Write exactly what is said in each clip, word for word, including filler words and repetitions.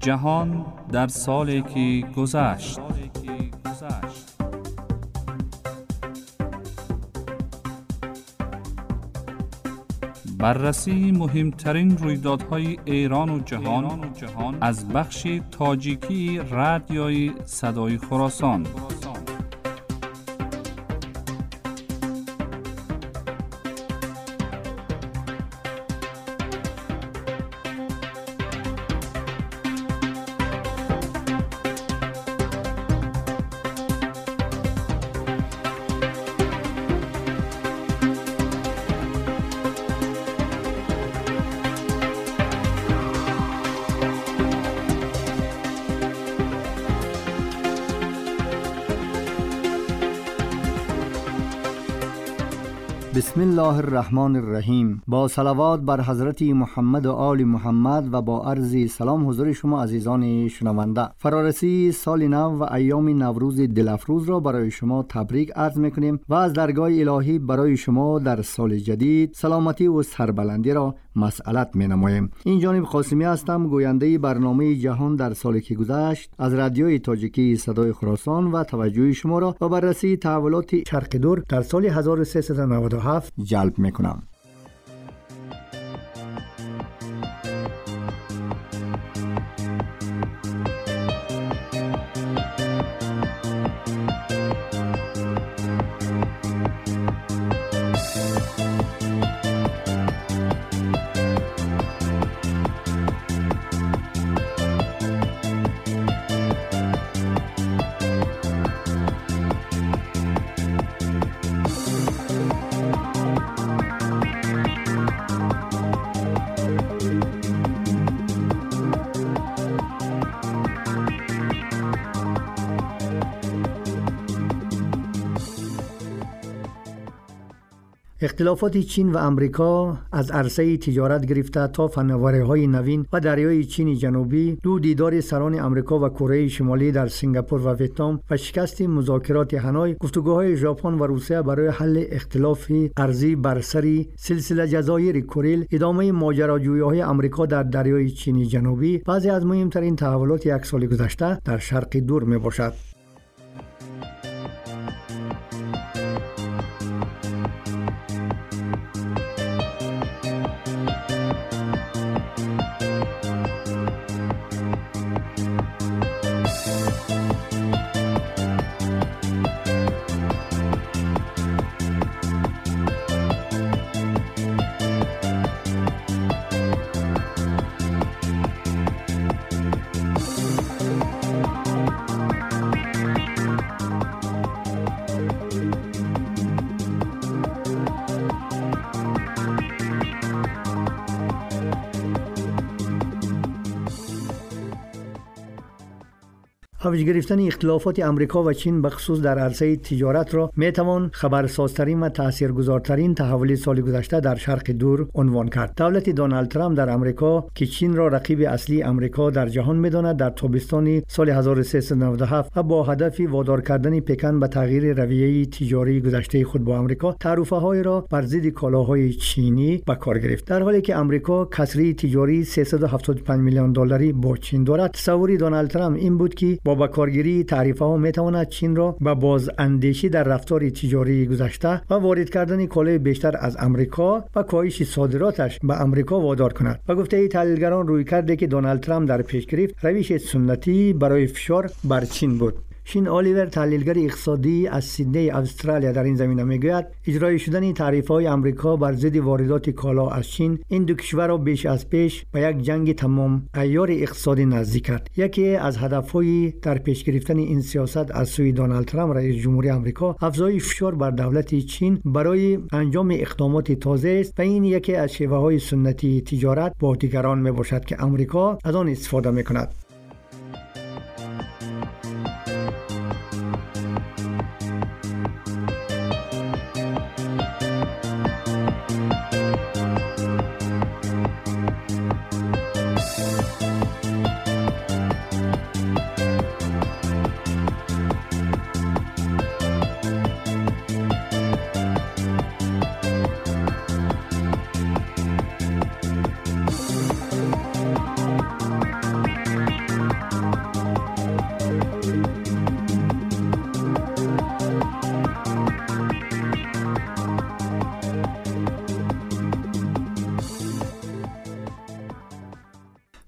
جهان در سالی که گذشت. بررسی مهمترین رویدادهای ایران و جهان از بخش تاجیکی رادیوی صدای خراسان. بسم الله الرحمن الرحیم. با صلوات بر حضرت محمد و آل محمد و با عرض سلام حضور شما عزیزان شنونده، فرارسی سال نو و ایام نوروز دلافروز را برای شما تبریک عرض میکنیم و از درگاه الهی برای شما در سال جدید سلامتی و سربلندی را مسئلت می نماییم. این جانب قاسمی هستم، گوینده برنامه جهان در سالی که گذشت از رادیوی تاجیکی صدای خراسان و توجه شما را با بررسی تحولات شرق دور در سال هزار و سیصد و نود و هفت جلب می کنم. اختلافات چین و امریکا از عرصه تجارت گرفته تا فناوری‌های نوین و دریای چین جنوبی، دو دیدار سران امریکا و کره شمالی در سنگاپور و ویتنام و شکست مذاکرات هانوی، گفتگوهای ژاپن و روسیه برای حل اختلاف ارضی بر سر سلسله جزایر کوریل، ادامه ماجراجویی‌های امریکا در دریای چین جنوبی، بعضی از مهمترین تحولات یک سال گذشته در شرق دور میباشد. اوج گرفتن اختلافات امریکا و چین بخصوص در عرصه تجارت را میتوان خبرسازترین و تاثیرگذارترین تحول سال گذشته در شرق دور عنوان کرد. دولت دونالد ترامپ در امریکا که چین را رقیب اصلی امریکا در جهان میداند، در تابستان سال هزار و سیصد و نود و هفت و با هدف وادار کردن پکن به تغییر رویه تجاری گذشته خود با امریکا، تعرفه‌های را بر ضد کالاهای چینی به کار گرفت. در حالی که امریکا کسری تجاری سیصد و هفتاد و پنج میلیون دلاری با چین دارد، تصور دونالد ترامپ این بود که با با کارگیری تعرفه‌ها میتواند چین را به بازاندیشی در رفتار تجاری گذشته و وارد کردن کالای بیشتر از امریکا و کاهش صادراتش به امریکا وادار کند. و گفته تحلیلگران روی کرده که دونالد ترامپ در پیش گرفت روش سنتی برای فشار بر چین بود. شین الیور، تحلیلگر اقتصادی از سیدنی استرالیا، در این زمینه میگوید اجرای شدن تعرفه‌های امریکا بر ضد واردات کالا از چین این دو کشور را بیش از پیش به یک جنگ تمام عیار اقتصادی نزدیک کرد. یکی از هدف‌های در پیش گرفتن این سیاست از سوی دونالد ترامپ رئیس جمهوری آمریکا افزایش فشار بر دولت چین برای انجام اقدامات تازه است و این یکی از شیوه‌های سنتی تجارت با دیگران میباشد که آمریکا از آن استفاده میکند.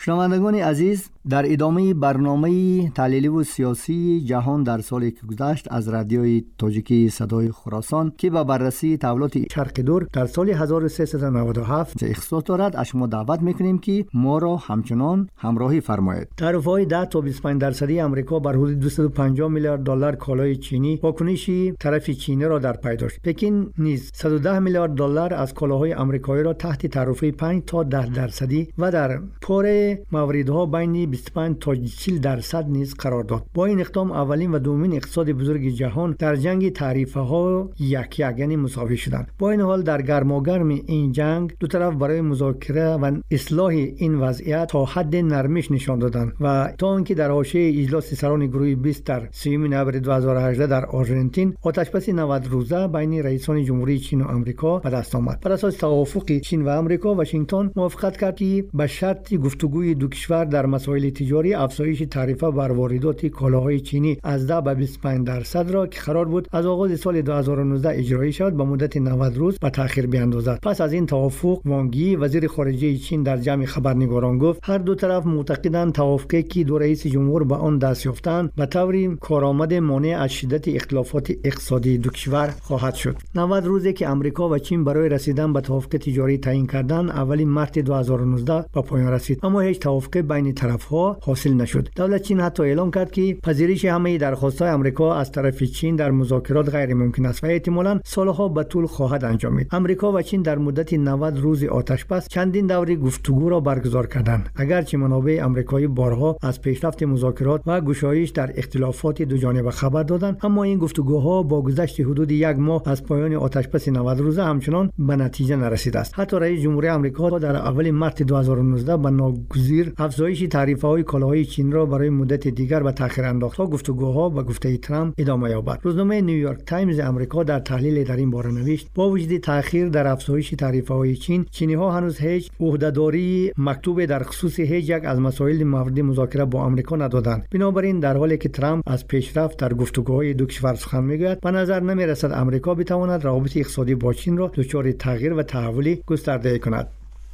شنوندگان عزیز، در ادامه برنامه تحلیلی و سیاسی جهان در سالی که گذشت از رادیوی تاجیکی صدای خراسان که با بررسی تحولات شرق دور در سال هزار و سیصد و نود و هفت اختصاص دارد، از شما دعوت میکنیم که ما را همچنان همراهی فرمایید. تعرفه‌های ده تا بیست و پنج درصدی آمریکا بر حدود دویست و پنجاه میلیارد دلار کالای چینی واکنشی طرف چینی را در پی داشت. پکین نیز صد و ده میلیارد دلار از کالاهای آمریکایی را تحت تعرفه پنج تا ده درصدی و در پاره مواردها بین بیست و پنج تا چهل درصد نیز قرار داد. با این اقدام اولین و دومین اقتصاد بزرگ جهان در جنگ تعرفه‌ها یک یک یعنی مساوی شدند. با این حال در گرماگرم این جنگ دو طرف برای مذاکره و اصلاح این وضعیت تا حد نرمش نشان دادند و تا آنکه در حاشیه اجلاس سران گروه بیست در سوم نوامبر دو هزار و هجده در آرژانتین آتشبس نود روزه بین رئیسان جمهوری چین و آمریکا به دست آمد. بر اساس توافق چین و آمریکا، واشنگتن موافقت کرد که به شرط گفتگوی دو کشور در مسائل تجاری افزایش تعرفه بر واردات کالاهای چینی از ده به بیست و پنج درصد را که قرار بود از آغاز سال دو هزار و نوزده اجرایی شود به مدت نود روز به تأخیر بیاندازد. پس از این توافق، وانگ یی وزیر خارجه چین در جمع خبرنگاران گفت هر دو طرف معتقدند توافقی که دو رئیس جمهور به آن دست یافتند به طوری کارآمد مانع از شدت اختلافات اقتصادی دو کشور خواهد شد. نود روزی که آمریکا و چین برای رسیدن به توافق تجاری تعیین کردند، اولین مارس دو هزار و نوزده به پایان رسید، اما هیچ توافق بین طرفها حاصل نشد. دولت چین حتی اعلام کرد که پذیرش همه درخواست‌های آمریکا از طرف چین در مذاکرات غیر ممکن است و احتمالاً سالها به طول خواهد انجامید. آمریکا و چین در مدت نود روز آتشبس چندین دوره گفتگو را برگزار کردند. اگرچه منابع آمریکایی بارها از پیشرفت مذاکرات و گشایش در اختلافات دو جانبه خبر دادند، اما این گفتگوها با گذشت حدود یک ماه از پایان آتشبس نود روزه همچنان به نتیجه نرسیده است. حتی رئیس جمهوری آمریکا در اول مارس دو هزار و نوزده به ناگزیر افزایش تعرفه‌های کالاهای چین را برای مدت دیگر به تأخیر انداخت تا گفتگوها به گفته ترامپ ادامه یابد. روزنامه نیویورک تایمز آمریکا در تحلیل در این باره نوشت با وجود تأخیر در افزایش تعرفه‌های چین، چینی‌ها هنوز هیچ عهده‌داری مکتوب در خصوص هیچ یک از مسائل مورد مذاکره با آمریکا ندادند. بنابراین در حالی که ترامپ از پیشرفت در گفتگوهای دو کشور سخن می‌گوید، به نظر نمی‌رسد آمریکا بتواند روابط اقتصادی با چین را دچار تغییر و تحول گسترده کند.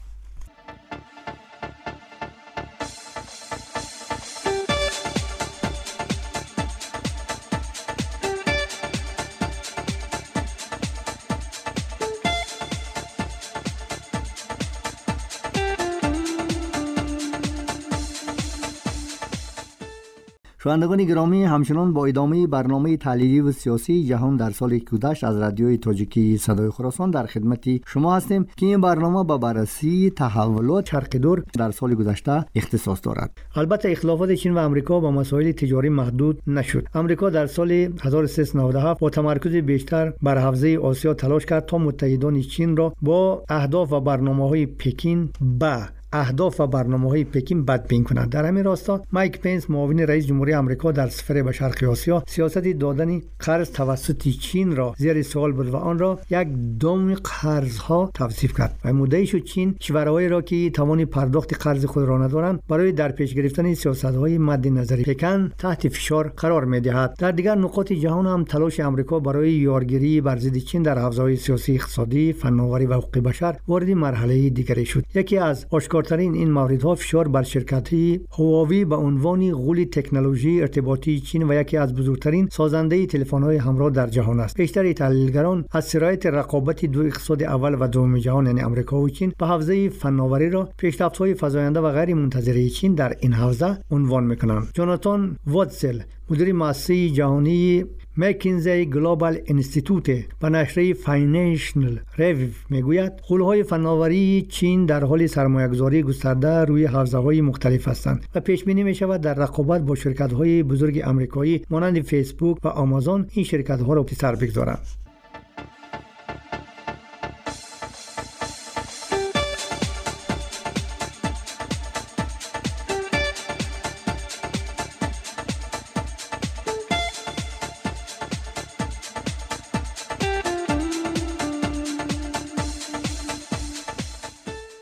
شنوندگان گرامی، همچنان با ادامه برنامه تحلیلی و سیاسی جهان در سال گذشته از رادیوی تاجیکی صدای خراسان در خدمت شما هستیم که این برنامه با بررسی تحولات شرق دور در سال گذشته اختصاص دارد. البته اختلافات چین و آمریکا با مسائل تجاری محدود نشد. آمریکا در سال هزار و سیصد و نود و هفت با تمرکز بیشتر بر حوزه آسیا تلاش کرد تا متحدان چین را با اهداف و برنامه‌های پکین به اهداف و برنامه‌های پکین بدبین کنند. در همین راستا مایک پنس معاون رئیس جمهوری آمریکا در سفر به شرق آسیا سیاست دادن قرض توسط چین را زیر سوال برد و آن را یک دام قرض‌ها توصیف کرد و مدعی شد چین کشورهایی را که توان پرداخت قرض خود را ندارند برای در پیش گرفتن سیاست‌های مد نظری پکن تحت فشار قرار می‌دهد. در دیگر نقاط جهان هم تلاش آمریکا برای یارگیری بر ضد چین در حوزه‌های سیاسی، اقتصادی، فناوری و حقوق بشر وارد مرحله دیگری شد. یکی از آشکارترین این موردها فشار بر شرکت هواوی به عنوان غول تکنولوژی ارتباطی چین و یکی از بزرگترین سازنده تلفن‌های همراه در جهان است. بیشتر تحلیلگران از سرایت رقابت دو اقتصاد اول و دوم جهان یعنی آمریکا و چین به حوزه فناوری را پیشرفت‌های فزاینده و غیر منتظره چین در این حوزه عنوان می‌کنند. جوناتان واتسل، مدیر مؤسسه جهانی مکینزی گلوبال اینستیتوت به نشریه فاینانشل ریویو میگوید غول‌های فناوری چین در حال سرمایه‌گذاری گسترده روی حوزه‌های مختلف هستند و پیش بینی می‌شود در رقابت با شرکت‌های بزرگ آمریکایی مانند فیسبوک و آمازون این شرکت‌ها را سر بگذارند.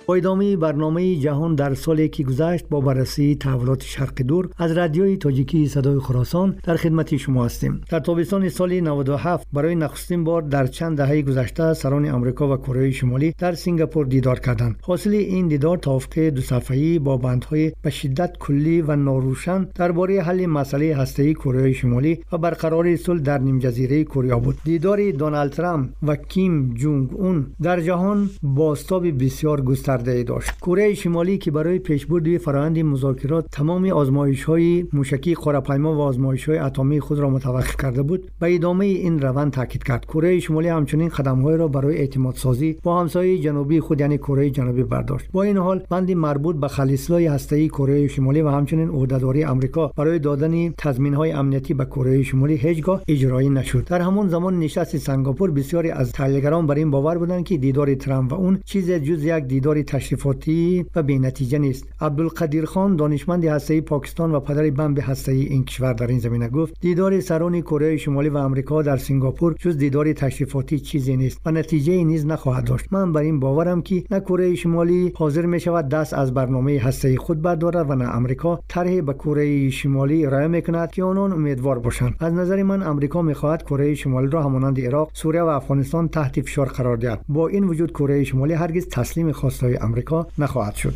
با ادامه برنامه جهان در سالی که گذشت با بررسی تحولات شرق دور از رادیوی تاجیکی صدای خراسان در خدمت شما هستیم. در تابستان سال نود و هفت برای نخستین بار در چند دهه گذشته سران آمریکا و کره شمالی در سنگاپور دیدار کردند. حاصل این دیدار توافق دو صفحه‌ای با بندهای به شدت کلی و ناروشن درباره حل مسئله هسته‌ای کره شمالی و برقراری صلح در نیم جزیره کره بود. دیدار دونالد ترامپ و کیم جونگ اون در جهان بازتاب بسیار گسترده داشت. کره شمالی که برای پیشبرد فرآیند مذاکرات تمام آزمایش‌های موشکی قره‌پیما و آزمایش‌های اتمی خود را متوقف کرده بود، به ادامه این روند تاکید کرد. کره شمالی همچنین قدم‌های را برای اعتماد سازی با همسایه جنوبی خود یعنی کره جنوبی برداشت. با این حال بندی مربوط به خلیسلای هسته‌ای کره شمالی و همچنین عهدهداری آمریکا برای دادن تضمین‌های امنیتی به کره شمالی هیچگاه اجرایی نشد. در همان زمان نشست سنگاپور بسیاری از تحلیلگران بر این باور بودند که دیدار ترامپ و اون چیز جز یک دیدار تشریفاتی و بی‌نتیجه نیست. عبدالقدیر خان دانشمند هسته‌ای پاکستان و پدر بمب هسته‌ای این کشور در این زمینه گفت دیدار سران کره شمالی و آمریکا در سنگاپور جز دیدار تشریفاتی چیزی نیست و نتیجه نیز نخواهد داشت. من بر این باورم که نه کره شمالی حاضر می شود دست از برنامه هسته‌ای خود بردارد و نه آمریکا طرحی به کره شمالی ارائه میکند که آنان امیدوار باشند. از نظر من آمریکا میخواهد کره شمالی را همانند عراق، سوریه و افغانستان تحت فشار قرار دهد. با این وجود کره شمالی هرگز تسلیم خواستهای آمریکا نخواهد شد.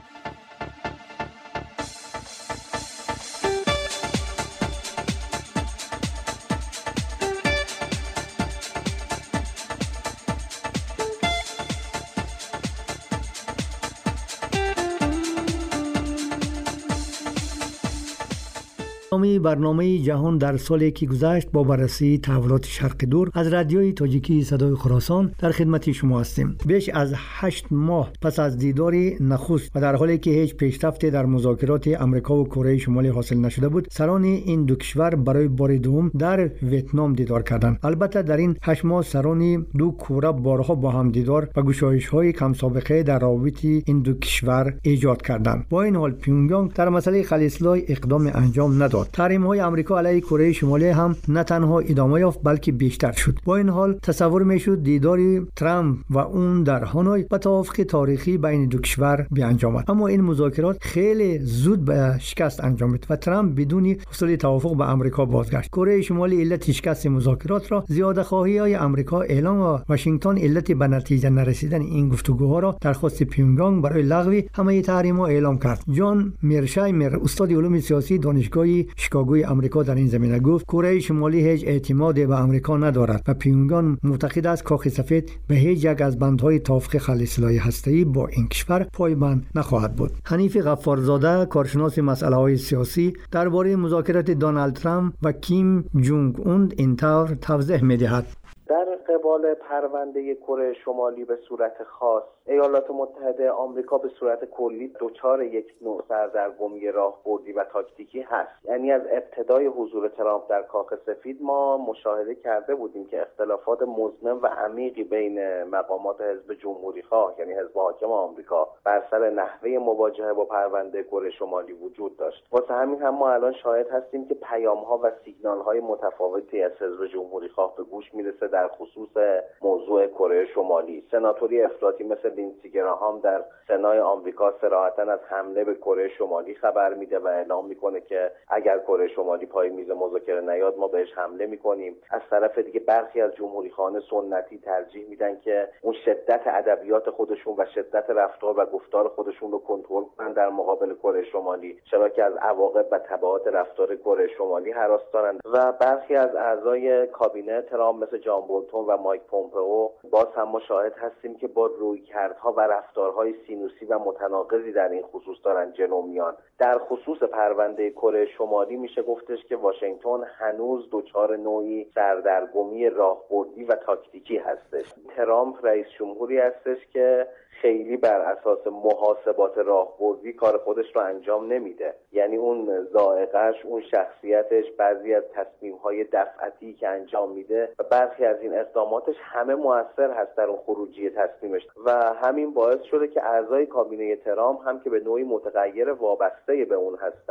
برنامه جهان در سالی که گذشت با بررسی تحولات شرق دور از رادیوی تاجیکی صدای خراسان در خدمت شما هستیم. بیش از هشت ماه پس از دیدار نخست و در حالی که هیچ پیشرفتی در مذاکرات آمریکا و کره شمالی حاصل نشده بود، سران این دو کشور برای بار دوم در ویتنام دیدار کردند. البته در این هشت ماه سران دو کره بارها با هم دیدار و گشایش‌های کم سابقه در روابط این دو کشور ایجاد کردند. با این حال پیونگیانگ در مسئله خلیسلای اقدام انجام نداد. تحریم‌های آمریکا علیه کره شمالی هم نه تنها ادامه یافت بلکه بیشتر شد. با این حال تصور میشد دیدار ترامپ و اون در هانوی به توافق تاریخی بین دو کشور بیانجام آمد، اما این مذاکرات خیلی زود به شکست انجامید و ترامپ بدون حصول توافق به آمریکا بازگشت. کره شمالی علت شکست مذاکرات را زیاده خواهی‌های آمریکا اعلام و واشنگتن علت به نتیجه نرسیدن این گفتگوها را درخواست پیونگیانگ برای لغو همه تحریم‌ها اعلام کرد. جان میرشایمر استاد علوم سیاسی دانشگاه شیکاگوی آمریکا در این زمینه گفت کره شمالی هیچ اعتمادی به آمریکا ندارد و پیونگیانگ معتقد است کاخ سفید به هیچ یک از بندهای توافق خلیسلای هسته‌ای با این کشور پایبند نخواهد بود. حنیف غفارزاده کارشناس مسائل سیاسی درباره مذاکرات دونالد ترامپ و کیم جونگ اون اینطور توضیح می‌دهد. در قبال پرونده کره شمالی به صورت خاص ایالات متحده آمریکا به صورت کلی دچار یک نوع سردرگمی راهبردی و تاکتیکی هست. یعنی از ابتدای حضور ترامپ در کاخ سفید ما مشاهده کرده بودیم که اختلافات مزمن و عمیقی بین مقامات حزب جمهوری خواه یعنی حزب حاکم آمریکا بر سر نحوه مواجهه با پرونده کره شمالی وجود داشت. واسه همین هم ما الان شاهد هستیم که پیام‌ها و سیگنال‌های متفاوتی از حزب جمهوری خواه به گوش میرسه در خصوص موضوع کره شمالی. سناتوری افراطی مثل لینسی گراهام در سنای آمریکا صراحتاً از حمله به کره شمالی خبر میده و اعلام میکنه که اگر کره شمالی پای میز مذاکره نیاد ما بهش حمله میکنیم. از طرف دیگه برخی از جمهوریخواهان سنتی ترجیح میدن که اون شدت ادبیات خودشون و شدت رفتار و گفتار خودشون رو کنترل کنن در مقابل کره شمالی، چرا که از عواقب و تبعات رفتار کره شمالی هراس دارن. و برخی از اعضای کابینه ترامپ مثل جان بولتون و مایک پومپئو باز هم ما شاهد هستیم که با رویکردها و رفتارهای سینوسی و متناقضی در این خصوص دارن جلو میان. در خصوص پرونده کره شمالی میشه گفتش که واشنگتن هنوز دچار نوعی سردرگمی راهبردی و تاکتیکی هستش. ترامپ رئیس جمهوری هستش که خیلی بر اساس محاسبات راهبردی کار خودش رو انجام نمیده. یعنی اون ذائقه‌اش، اون شخصیتش، بعضی از تصمیم‌های دفعتی که انجام میده و برخی از این اقداماتش همه مؤثر هست در اون خروجی تصمیمش و همین باعث شده که اعضای کابینه ترامپ هم که به نوعی متغیر وابسته به اون هستن،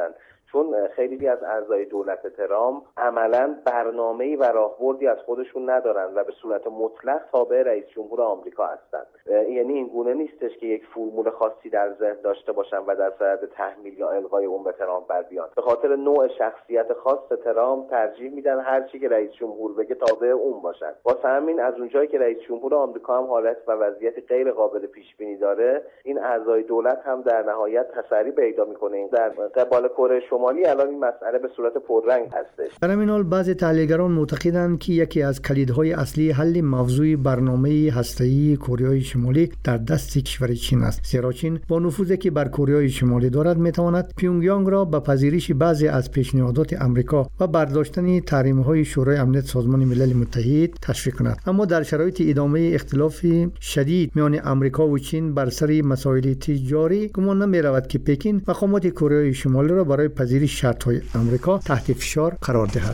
چون خیلی از اعضای دولت ترامپ عملاً برنامه‌ای و راهبردی از خودشون ندارن و به صورت مطلق تابع رئیس جمهور آمریکا هستند. یعنی این گونه نیستش که یک فرمول خاصی در ذهن داشته باشن و در صدد تحمیل یا الغای اون به ترامپ بر بیان. به خاطر نوع شخصیت خاص ترامپ ترجیح میدن هر چی که رئیس جمهور بگه تابع اون باشن. واسه همین از اونجایی که رئیس جمهور آمریکا هم حالت و وضعیت غیر قابل پیش بینی داره، این اعضای دولت هم در نهایت تسری پیدا میکنه. در قبال کره شمالی الان این مسئله به صورت پررنگ هستش. در همین حال بعضی تحلیلگران معتقدند که یکی از کلیدهای اصلی حل موضوع برنامه هسته‌ای کره شمالی در دست کشور چین است، زیرا چین با نفوذی که بر کره شمالی دارد میتواند پیونگیانگ را به پذیرش بعضی از پیشنهادات آمریکا و برداشتن تحریم‌های شورای امنیت سازمان ملل متحد تشویق کند. اما در شرایط ادامه اختلاف شدید میان آمریکا و چین بر سر مسائل تجاری گمان نمی‌رود که پکین مقامات کره شمالی را برای پذیرش شرط‌های آمریکا تحت فشار قرار دهد.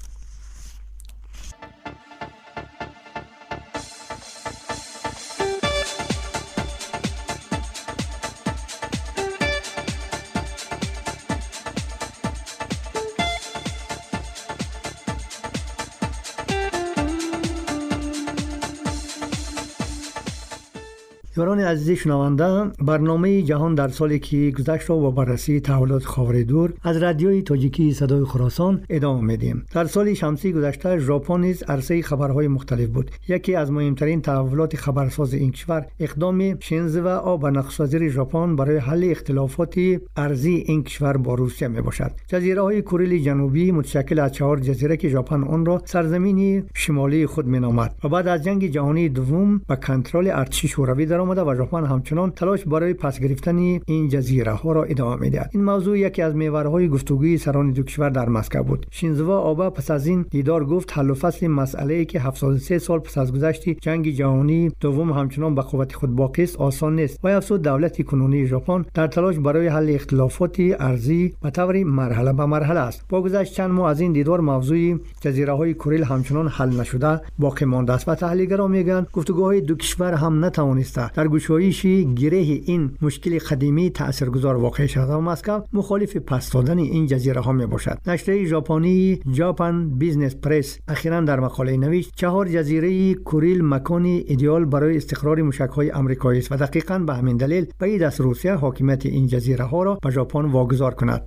یاران عزیز شنونده، برنامه جهان در سالی که گذشت را با بررسی تحولات خاور دور از رادیوی تاجیکی صدای خراسان ادامه میدیم. در سال شمسی گذشته ژاپن نیز عرصه خبرهای مختلف بود. یکی از مهمترین تحولات خبرساز این کشور اقدام شینزو آبه نخست وزیر ژاپن برای حل اختلافات ارضی این کشور با روسیه می باشد. جزیره های کوریل جنوبی متشکل از چهار جزیره که ژاپن آن را سرزمین شمالی خود می نامد و بعد از جنگ جهانی دوم به کنترل ارتش شوروی در و ژاپن همچنان تلاش برای پس گرفتن این جزیره ها را ادامه می‌دهد. این موضوع یکی از محورهای گفتگوی سران دو کشور در مسکو بود. شینزو آبه پس از این دیدار گفت حل و فصل مسئله‌ای که هفتاد و سه سال پس از گذشت جنگ جهانی دوم همچنان به قوت خود باقی است آسان نیست و افزود دولت کنونی ژاپن در تلاش برای حل اختلافات ارضی به طور مرحله به مرحله است. با گذشت چند ماه از این دیدار موضوع جزیره‌های کوریل همچنان حل نشده باقی مانده است و تحلیلگران میگن گفتگوهای دو کشور هم نتوانسته در گشایش گره این مشکل قدیمی تاثیرگذار واقع شده و مسکو مخالف پس دادن این جزیره ها می باشد. نشریه ژاپنی ژاپن بیزنس پرس اخیراً در مقاله نوشت چهار جزیره کوریل مکان ایدئال برای استقرار موشک‌های آمریکایی است و دقیقاً به همین دلیل بعید است روسیه حاکمیت این جزیره ها را به ژاپن واگذار کند.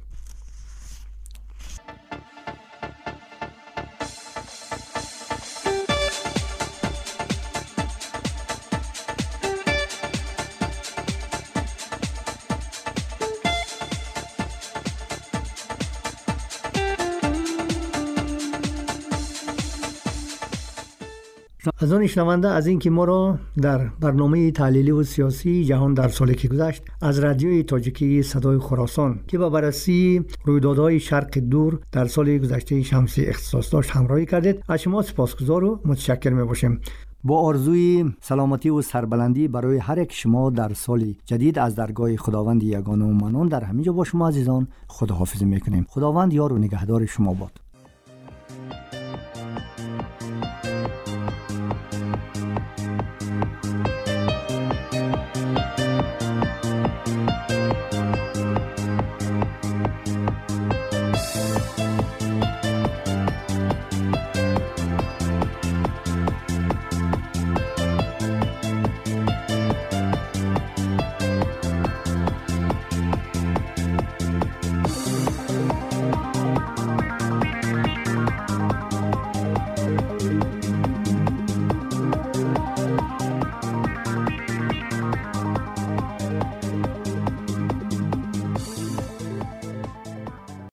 از آن شنونده از این که ما را در برنامه تحلیلی و سیاسی جهان در سالی که گذشت از رادیوی تاجیکی صدای خراسان که با بررسی رویدادهای شرق دور در سال گذشته شمسی اختصاص داشت همراهی کردید. از شما سپاسگزار و متشکر می باشیم. با آرزوی سلامتی و سربلندی برای هر یک شما در سال جدید از درگاه خداوند یگانه و منان در همینجا با شما عزیزان خداحافظی میکنیم. خداوند یار و نگهدار شما باد.